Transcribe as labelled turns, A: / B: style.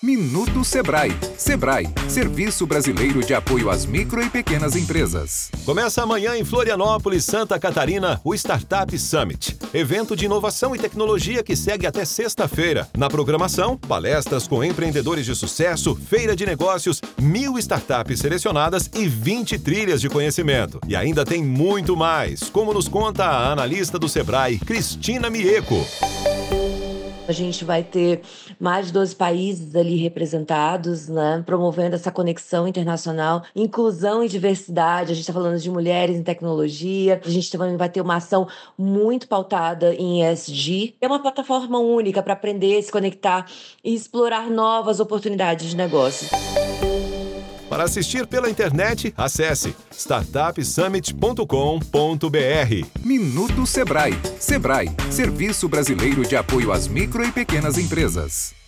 A: Minuto Sebrae. Sebrae, Serviço Brasileiro de Apoio às Micro e Pequenas Empresas.
B: Começa amanhã em Florianópolis, Santa Catarina, o Startup Summit. Evento de inovação e tecnologia que segue até sexta-feira. Na programação, palestras com empreendedores de sucesso, feira de negócios, 1.000 startups selecionadas e 20 trilhas de conhecimento. E ainda tem muito mais, como nos conta a analista do Sebrae, Cristina Mieco.
C: A gente vai ter mais de 12 países ali representados, né, promovendo essa conexão internacional, inclusão e diversidade. A gente está falando de mulheres em tecnologia. A gente também vai ter uma ação muito pautada em ESG. É uma plataforma única para aprender, se conectar e explorar novas oportunidades de negócio.
B: Para assistir pela internet, acesse startupsummit.com.br.
A: Minuto Sebrae. Sebrae, Serviço Brasileiro de Apoio às Micro e Pequenas Empresas.